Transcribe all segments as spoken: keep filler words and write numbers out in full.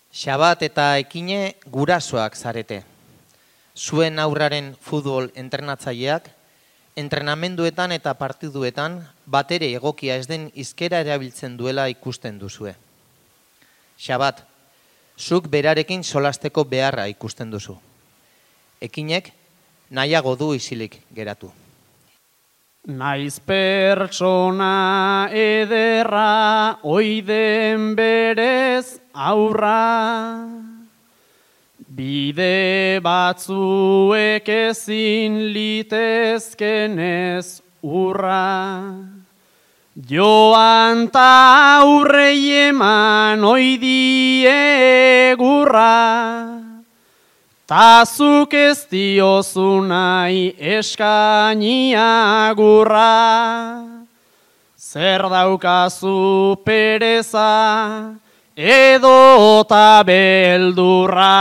Xabat eta Ekine gurasoak zarete. Zuen aurraren futbol entrenatzaileak, entrenamenduetan eta partiduetan batere egokia ez den hizkera erabiltzen duela ikusten duzue. Xabat, zuk berarekin solasteko beharra ikusten duzu. Ekinek nahiago du isilik geratu. Naiz pertsona ederra, oiden berez aurra, bide batzuek ezin litezkenez urra. Joan ta aurrei eman oidie gurra, tazuk ez diozu nahi eskainia gurra. Zer daukazu pereza edo ta beldurra.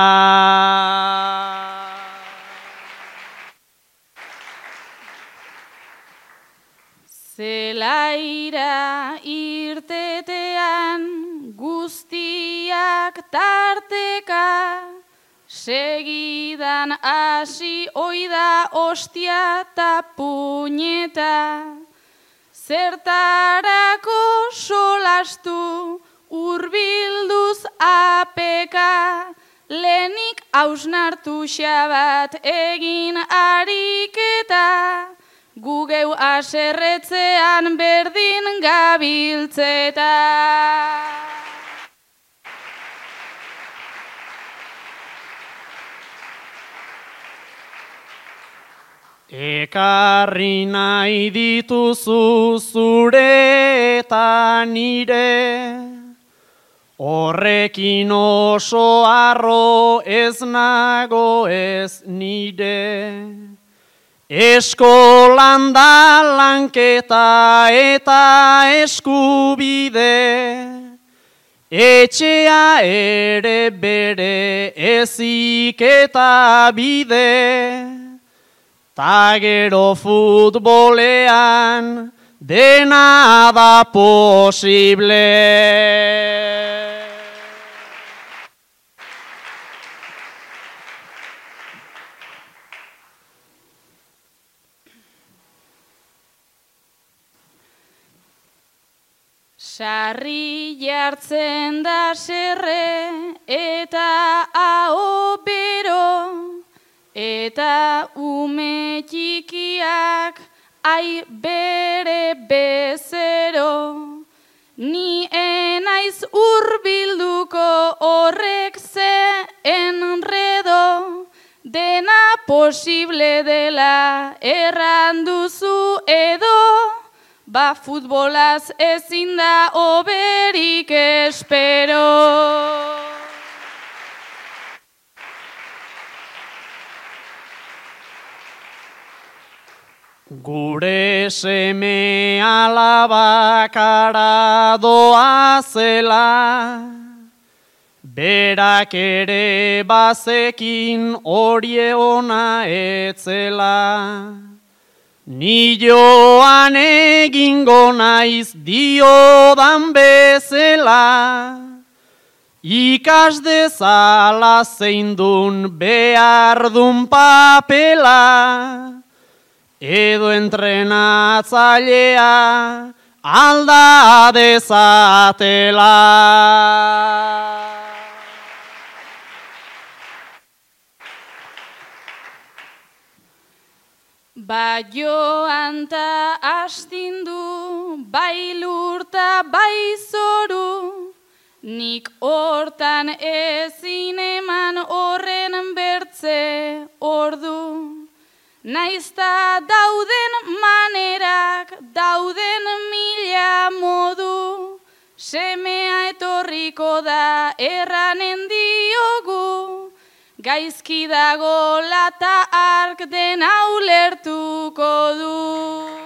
Zelaira irtetean guztiak tarteka, segidan hasi oida ostia ta puñeta. Zertarako solastu urbilduz apeka, lehenik hausnartu Xabat egin ariketa, gugeu aserretzean berdin gabiltzeta. Ekarri nahi dituzu zure eta nire, horrekin oso harro ez nago ez nire. Eskolan da lanketa eta eskubide, etxea ere bere eziketa bide. Ta gero futbolean dena da posible. Sarri jartzen da serre eta aho bero, eta ume txikiak ai bere bezero. Ni enaiz urbilduko horrek ze enredo, dena posible dela erranduzu edo, ba futbolaz ezin da oberik espero. Gure seme alabak ara doazela, berak ere bazekin horie ona etzela. Ni joan egingo naiz diodan bezela, ikas dezala zein dun behar dun papela, edo entrenatzailea alda dezatela. Ba joan ta astindu, bai lurta bai zoru, nik hortan ezin eman horren bertze ordu. Naizta dauden manerak, dauden mila modu, semea etorriko da erranen diogu, gaizki dago lata ark dena ulertuko du.